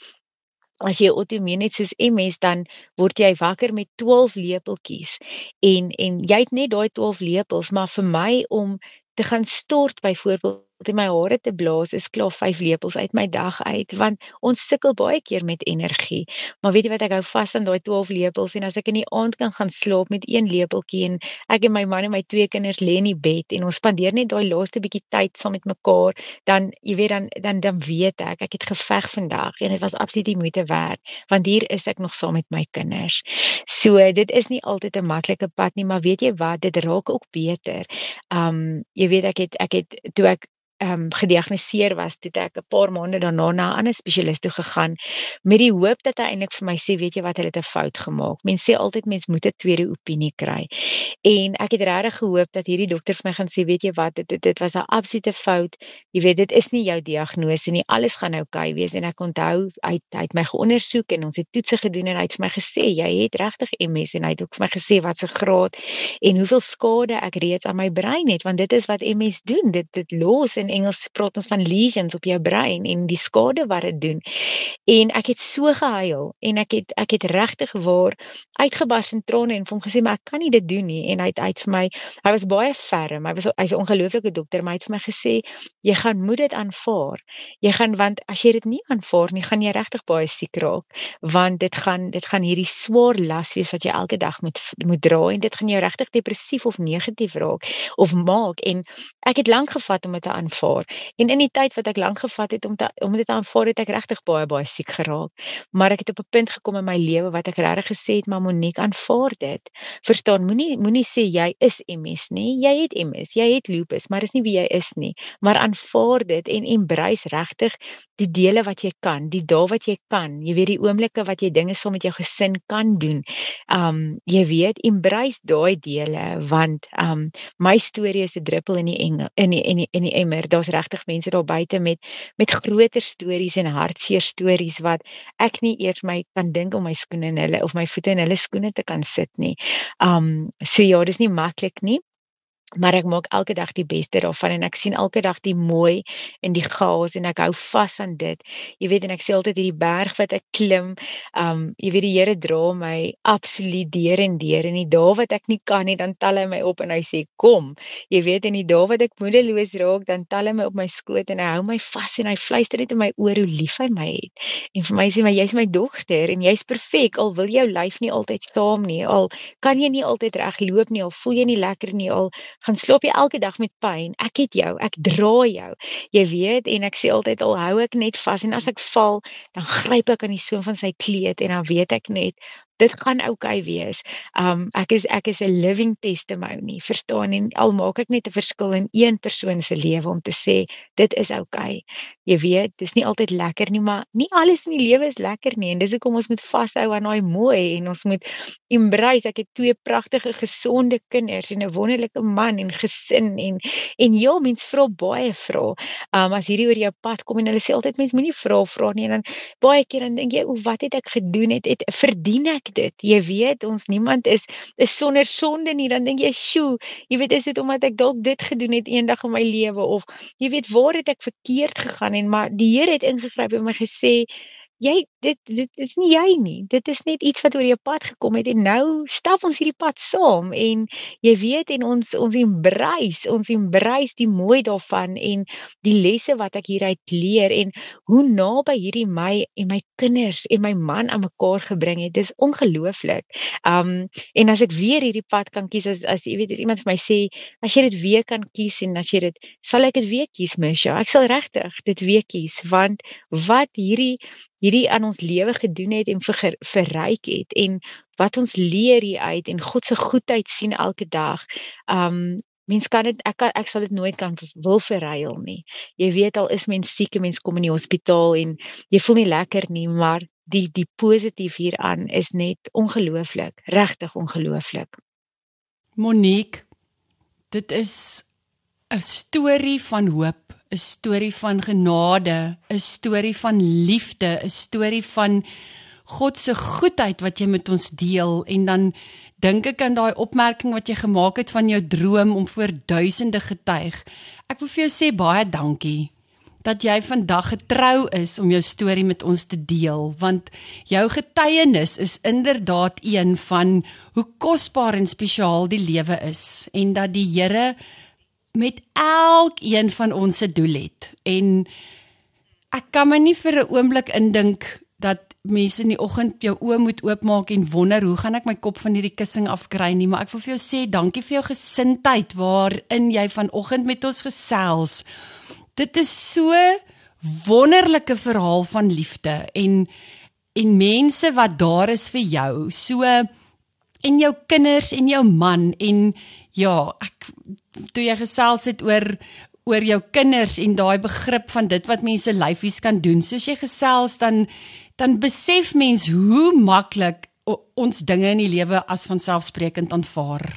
as jy outoimmuun het soos MS, dan word jy wakker met 12 lepeltjies, en jy het net daai 12 lepels, maar vir my om te gaan stort, byvoorbeeld in my hare te blaas, is klaar 5 lepels uit my dag uit, want ons sukkel baie keer met energie. Maar weet jy wat, ek hou vas aan daai 12 lepels, en as ek in die aand kan gaan slaap met 1 lepeltjie, en ek en my man en my 2 kinders lê in die bed, en ons spandeer net daai laaste bietjie tyd saam met mekaar, dan jy weet, dan weet ek het geveg vandag, en dit was absoluut die moeite werd, want hier is ek nog saam met my kinders. So dit is nie altyd 'n maklike pad nie, maar weet jy wat, dit raak ook beter. Jy weet, ek het toe ek gediagnoseer was, toe ek 'n paar maande daarna na 'n ander spesialis toe gegaan, met die hoop dat hy eintlik vir my sê, weet jy wat, hulle het 'n fout gemaak. Mense sê altyd, mens moet 'n tweede opinie kry. En ek het regtig gehoop dat hierdie dokter vir my gaan sê, weet jy wat, dit was 'n absolute fout. Jy weet, dit is nie jou diagnose nie, alles gaan oukei wees. En ek onthou, hy het my geondersoek, en ons het toetse gedoen, en hy het vir my gesê, jy het regtig MS, en hy het ook vir my gesê wat se graad en hoeveel skade ek reeds aan my brein het, want dit is wat MS doen, dit los, in Engels praat ons van lesions op jou brein, en die skade wat dit doen. En ek het so gehuil, en ek het regtig waar uitgebars in trane, en vir hom gesê, maar ek kan nie dit doen nie. En hy het vir my, hy was baie ferm, hy's 'n ongelooflike dokter, maar hy het vir my gesê, jy moet dit aanvaar. Want as jy dit nie aanvaar nie, gaan jy regtig baie siek raak, want dit gaan hierdie swaar las wees wat jy elke dag moet dra, en dit gaan jou regtig depressief of negatief raak of maak. En ek het lank gevat om dit te aanvaar, en in die tyd wat ek lank gevat het om dit te aanvaar, het ek regtig baie siek geraak. Maar ek het op 'n punt gekom in my lewe wat ek regtig gesê het, maar Monique, aanvaar dit. Verstaan, moenie sê jy is MS nie, jy het MS, jy het lupus, maar dis nie wie jy is nie. Maar aanvaar dit, en embrace regtig die dele wat jy kan, die dae wat jy kan, jy weet, die oomblikke wat jy dinge saam met jou gesin kan doen. Jy weet, embrace daai dele, want my storie is 'n druppel in die emmer. Daar's regtig mense daar buite met groter stories en hartseer stories wat ek nie eers my kan dink om my skoene in hulle of my voete in hulle skoene te kan sit nie. So ja, dis nie maklik nie. Maar ek maak elke dag die beste daarvan, en ek sien elke dag die mooi in die chaos, en ek hou vas aan dit. Jy weet, en ek sê altyd, hierdie berg wat ek klim, jy weet, die Here dra my absoluut deur en deur, en die dae wat ek nie kan nie, dan tel hy my op, en hy sê, kom. Jy weet, en die dae wat ek moedeloos raak, dan tel hy my op my skoot, en hy hou my vas, en hy fluister net in my oor hoe lief hy my het. En vir my sê, maar jy's my dogter, en jy's perfek, al wil jou lyf nie altyd saam nie, al kan jy nie altyd reg loop nie, al voel jy nie lekker nie, al gaan slaap jy elke dag met pyn. Ek het jou, ek dra jou. Jy weet, en ek sê altyd al hou ek net vas en as ek val, dan gryp ek aan die soem van sy kleed en dan weet ek net dit gaan okay wees. Ek is 'n living testimony, verstaan, en al maak ek net 'n verskil in een persoon se lewe om te sê dit is okay. Jy weet, dis nie altyd lekker nie, maar nie alles in die lewe is lekker nie en dis hoekom ons moet vashou aan daai mooi en ons moet embrace. Ek het 2 pragtige gesonde kinders en 'n wonderlike man en gesin en ja, mens vra baie vrae. As hierdie oor jou pad kom en hulle sê altyd mens moenie vra nie en dan baie keer dan dink jy, "O, wat het ek gedoen? Verdien ek dit?" Jy weet, niemand is sonder sonde nie. Dan dink jy, "Sjoe, jy weet, is dit omdat ek dalk dit gedoen het eendag in my lewe of jy weet, waar het ek verkeerd gegaan?" En maar die Here het ingegryp en my gesê, dit is nie jy nie. Dit is net iets wat oor jou pad gekom het en nou stap ons hierdie pad saam en jy weet en ons embrace die mooi daarvan en die lesse wat ek hieruit leer en hoe naby hierdie my en my kinders en my man aan mekaar gebring het. Dis ongelooflik. En as ek weer hierdie pad kan kies as jy weet as iemand vir my sê as jy dit weer kan kies en as jy dit sal ek dit weer kies, Misha. Ek sal regtig dit weer kies want wat hierdie aan ons lewe gedoen het en verryk het en wat ons leer hier uit en God se goedheid sien elke dag. Mens kan dit ek sal dit nooit wil verruil nie. Jy weet al is mens siek en mens kom in die hospitaal en jy voel nie lekker nie, maar die positief hieraan is net ongelooflik, regtig ongelooflik. Monique, dit is 'n storie van hoop, 'n storie van genade, 'n storie van liefde, 'n storie van God se goedheid wat jy met ons deel en dan dink ek aan daai opmerking wat jy gemaak het van jou droom om voor duisende getuig. Ek wil vir jou sê baie dankie dat jy vandag getrou is om jou storie met ons te deel, want jou getuienis is inderdaad een van hoe kosbaar en spesiaal die lewe is en dat die Here met elkeen van ons 'n doel het. En ek kan my nie vir 'n oomblik indink dat mense in die oggend jou oë moet oopmaak en wonder hoe gaan ek my kop van hierdie kussing afkry nie, maar ek wil vir jou sê dankie vir jou gesindheid waarin jy vanoggend met ons gesels. Dit is so wonderlike verhaal van liefde en mense wat daar is vir jou, so en jou kinders en jou man en ja, toe jy gesels het oor jou kinders en daai begrip van dit wat mense lyfies kan doen, soos jy gesels dan besef mens hoe maklik ons dinge in die lewe as vanselfsprekend aanvaar.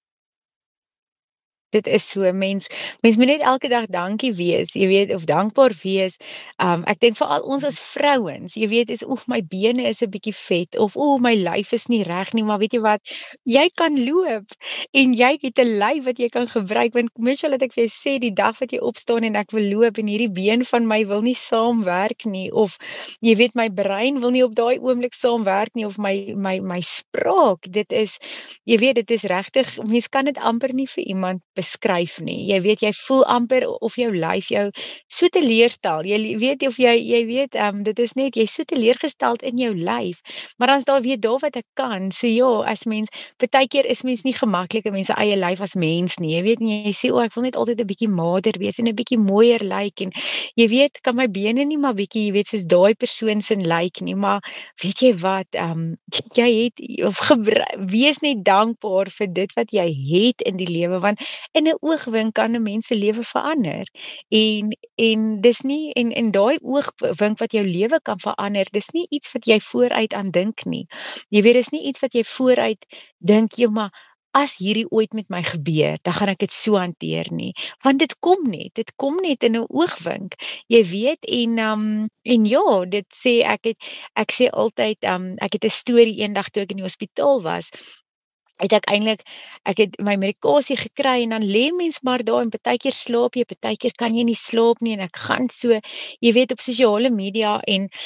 Dit is so, mens moet net elke dag dankie wees, jy weet, of dankbaar wees. Ek dink veral ons as vrouens, jy weet, my bene is 'n bietjie vet, of my lyf is nie reg nie, maar weet jy wat, jy kan loop, en jy het 'n lyf wat jy kan gebruik, want Michelle het ek vir jou sê, die dag wat jy opstaan en ek wil loop, en hierdie been van my wil nie saamwerk nie, of jy weet, my brein wil nie op daai oomblik saamwerk nie, of my spraak, dit is regtig, mens kan dit amper nie vir iemand beskryf nie. Jy weet, jy voel amper of jou lyf jou so teleurstel. Jy weet of jy weet, dit is net jy so teleurgesteld in jou lyf. Maar dan is daar weer daar wat ek kan. So ja, as mens partykeer is mens nie gemaklik in mense eie lyf as mens nie. Jy weet nie, jy sê ek wil net altyd 'n bietjie mader wees en 'n bietjie mooier lyk en jy weet, kan my bene nie maar bietjie, jy weet, soos daai persoon se lyk nie, maar weet jy wat, jy het wees net dankbaar vir dit wat jy het in die lewe, want in 'n oogwink kan 'n mens se lewe verander. En dis nie en daai oogwink wat jou lewe kan verander, dis nie iets wat jy vooruit aan dink nie. Jy weet, dis nie iets wat jy vooruit dink, maar as hierdie ooit met my gebeur, dan gaan ek dit so hanteer nie. Want dit kom net in 'n oogwink. Jy weet, en ja, dit sê ek sê altyd, ek het 'n storie eendag toe ek in die hospitaal was. Ek het my medikasie gekry en dan lê mens maar daar en partykeer slaap jy, partykeer kan jy nie slaap nie en ek gaan so, jy weet, op sosiale media en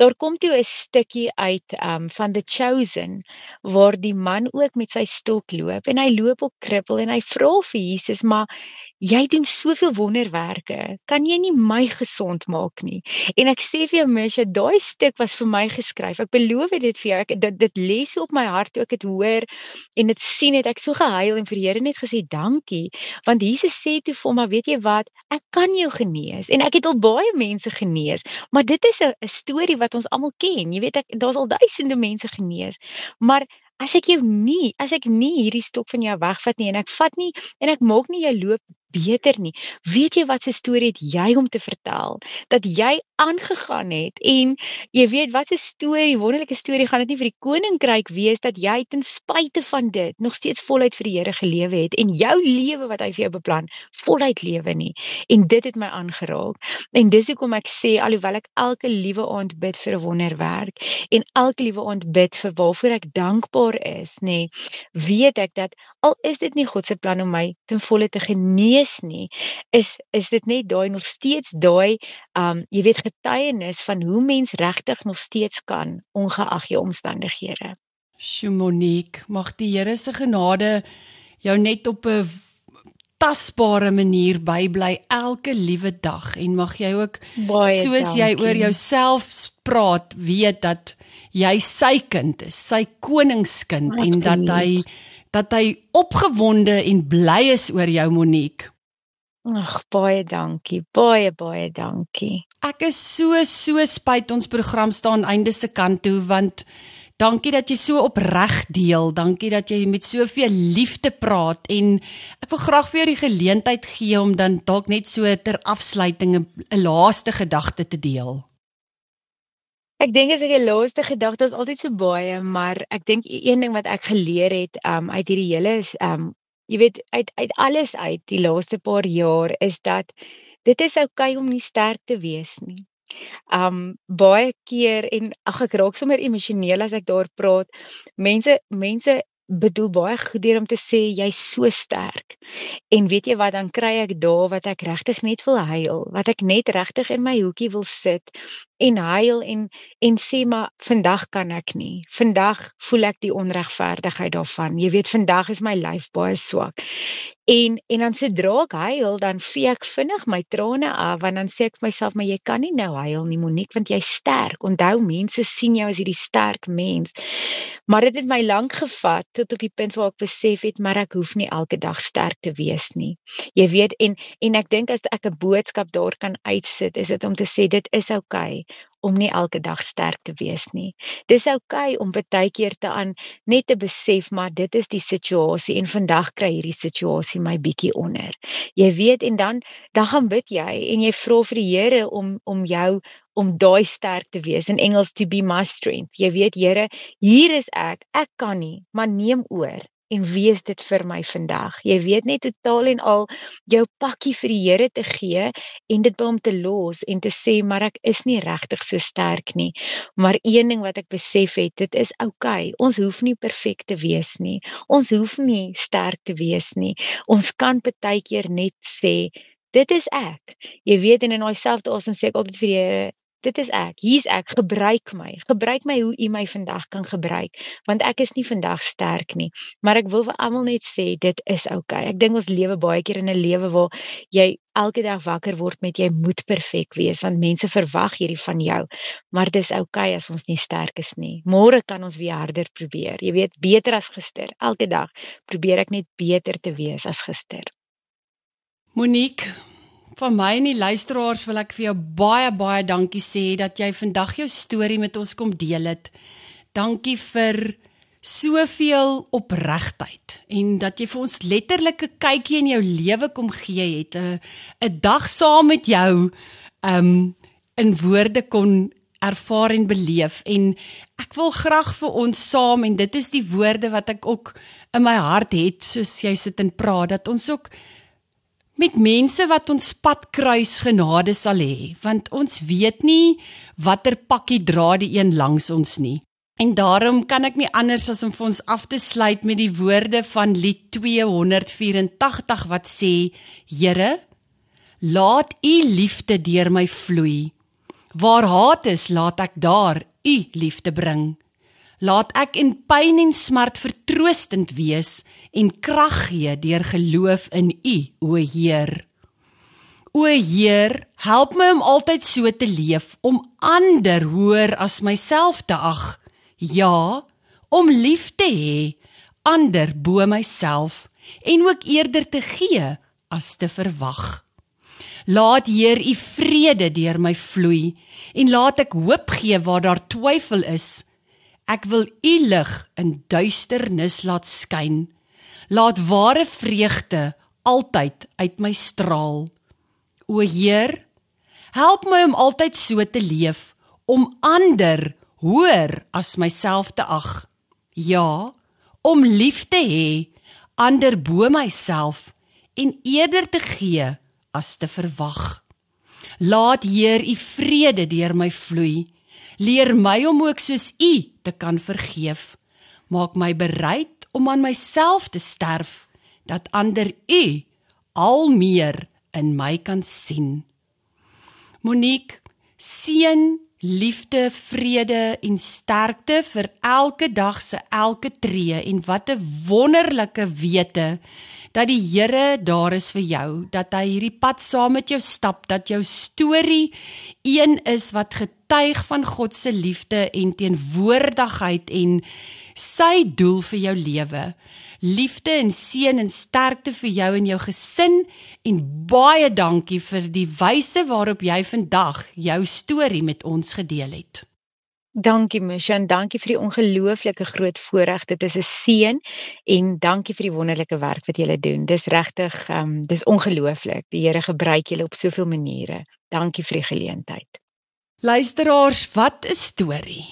Daar kom toe 'n stukkie uit van The Chosen, waar die man ook met sy stok loop, en hy loop op krippel, en hy vra vir Jesus, maar jy doen soveel wonderwerke, kan jy nie my gesond maak nie? En ek sê vir jou, Misha, daai stuk was vir my geskryf, ek beloof dit vir jou, dit lê so op my hart, toe ek dit hoor, en dit sien, het ek so gehuil, en vir die Here net gesê, dankie, want Jesus sê toe vir hom, maar weet jy wat, ek kan jou genees, en ek het al baie mense genees, maar dit is 'n storie wat ons almal ken, jy weet, daar's al duisende mense genees, maar as ek nie hierdie stok van jou wegvat nie, en ek maak nie jou loop beter nie, weet jy wat se storie het jy om te vertel, dat jy aangegaan het, en jy weet wat se storie, wonderlike storie, gaan dit nie vir die koninkryk wees, dat jy ten spyte van dit, nog steeds voluit vir die Here gelewe het, en jou lewe wat hy vir jou beplan, voluit lewe nie, en dit het my aangeraak, en dis hoekom ek sê, alhoewel ek elke liewe aand bid vir 'n wonderwerk, en elke liewe aand bid vir waarvoor ek dankbaar is, nê, weet ek dat, al is dit nie God se plan om my ten volle te genees nie, is dit net daai, nog steeds daai, jy weet, getuienis van hoe mens regtig nog steeds kan, ongeag jou omstandighede. Monique, mag die Here se genade jou net op 'n tasbare manier bybly elke liewe dag, en mag jy ook, Baie soos jy dankie. oor jouself praat, weet dat jy sy kind is, sy koningskind, en dat hy opgewonde en bly is oor jou, Monique. Ag, baie dankie, baie dankie. Ek is so spyt ons program staan einde se kant toe, want dankie dat jy so opreg deel, dankie dat jy met soveel liefde praat, en ek wil graag vir jou die geleentheid gee om dan dalk net so ter afsluiting 'n laaste gedagte te deel. Ek dink as ek 'n laaste gedagte, is altyd so baie, maar ek dink een ding wat ek geleer het uit hierdie hele is, jy weet, uit alles uit die laaste paar jaar, is dat dit is okay om nie sterk te wees nie. Baie keer, en ek raak sommer emosioneel as ek daar praat, mense bedoel baie goed deur om te sê, jy's so sterk, en weet jy wat, dan kry ek dae wat ek regtig net wil huil, wat ek net regtig in my hoekie wil sit, en huil, en sê, maar vandag kan ek nie, vandag voel ek die onregverdigheid daarvan, jy weet, vandag is my lyf baie swak, en dan sodra ek huil, dan vee ek vinnig my trane af, want dan sê ek vir myself, maar jy kan nie nou huil nie, Monique, want jy's sterk, onthou, mense sien jou as hierdie sterk mens, maar dit het my lank gevat, tot op die punt waar ek besef het, maar ek hoef nie elke dag sterk te wees nie, jy weet, en ek dink as ek 'n boodskap daar kan uitsit, is dit om te sê, dit is okay, om nie elke dag sterk te wees nie. Dis okay om baie keer net te besef, maar dit is die situasie, en vandag kry hierdie situasie my bietjie onder. Jy weet, en dan gaan bid jy, en jy vra vir die Here om jou, om daai sterk te wees, in Engels, to be my strength. Jy weet, Here, hier is ek kan nie, maar neem oor, en wees dit vir my vandag. Jy weet, net totaal en al jou pakkie vir die Here te gee, en dit by hom te los, en te sê, maar ek is nie regtig so sterk nie, maar een ding wat ek besef het, dit is okay, ons hoef nie perfek te wees nie, ons hoef nie sterk te wees nie, ons kan baie keer net sê, dit is ek, jy weet, en in daai selfde asem sê ek altyd vir die Here, dit is ek, hier's ek, gebruik my hoe U my vandag kan gebruik, want ek is nie vandag sterk nie, maar ek wil vir almal net sê, dit is okay. Ek dink ons lewe baie keer in 'n lewe waar jy elke dag wakker word met jy moet perfek wees, want mense verwag hierdie van jou, maar dis okay as ons nie sterk is nie. Môre kan ons weer harder probeer, jy weet, beter as gister, elke dag probeer ek net beter te wees as gister. Monique, van my en die luisteraars wil ek vir jou baie dankie sê, dat jy vandag jou storie met ons kom deel het. Dankie vir soveel opregtheid, en dat jy vir ons letterlik 'n kykie in jou lewe kom gee het, 'n dag saam met jou, in woorde kon ervaar en beleef, en ek wil graag vir ons saam, en dit is die woorde wat ek ook in my hart het, soos jy sit en praat, dat ons ook met mense wat ons pad kruis genade sal hê, want ons weet nie watter pakkie dra die een langs ons nie. En daarom kan ek nie anders as om vir ons af te sluit met die woorde van lied 284 wat sê, Here, laat U liefde deur my vloei, Waar haat is, laat ek daar U liefde bring. Laat ek in pyn en smart vertroostend wees en krag gee deur geloof in U, o Heer. O Heer, help my om altyd so te leef, om ander hoër as myself te ag. Ja, om lief te hê, ander bo myself, en ook eerder te gee as te verwag. Laat Heer U vrede deur my vloei, en laat ek hoop gee waar daar twyfel is. Ek wil U lig in duisternis laat skyn. Laat ware vreugde altyd uit my straal. O Heer, help my om altyd so te leef, om ander hoër as myself te ag. Ja, om lief te hê, ander bo myself, en eerder te gee as te verwag. Laat Heer U vrede deur my vloei. Leer my om ook soos U te kan vergeef. Maak my bereid om aan myself te sterf, dat ander U al meer in my kan sien. Monique, seën, liefde, vrede en sterkte vir elke dag se elke tree, en wat 'n wonderlike wete dat die Here daar is vir jou, dat hy hierdie pad saam met jou stap, dat jou storie een is wat getuig van God se liefde en teenwoordigheid en sy doel vir jou lewe. Liefde en seën en sterkte vir jou en jou gesin, en baie dankie vir die wyse waarop jy vandag jou storie met ons gedeel het. Dankie Misha, en dankie vir die ongelooflike groot voorreg. Dit is 'n seën, en dankie vir die wonderlike werk wat julle doen. Dis regtig, dis ongelooflik. Die Here gebruik julle op soveel maniere. Dankie vir die geleentheid. Luisteraars, wat 'n storie.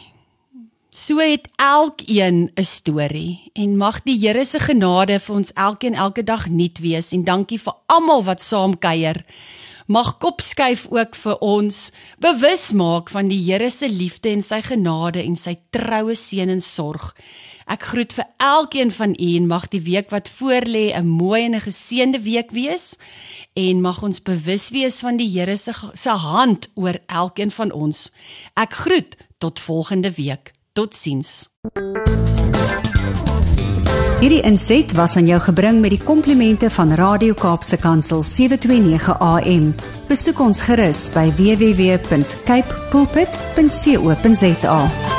So het elkeen 'n storie, en mag die Here se genade vir ons elkeen elke dag nuut wees, en dankie vir almal wat saam kuier. Mag Kopskuif ook vir ons bewus maak van die Here se liefde en sy genade en sy troue seën en sorg. Ek groet vir elkeen van u, en mag die week wat voorlê 'n mooi en 'n geseënde week wees, en mag ons bewus wees van die Here se hand oor elkeen van ons. Ek groet tot volgende week. Totsiens. Hierdie inset was aan jou gebring met die komplimente van Radio Kaapse Kansel 729 AM. Besoek ons gerus by www.cape pulpit.co.za.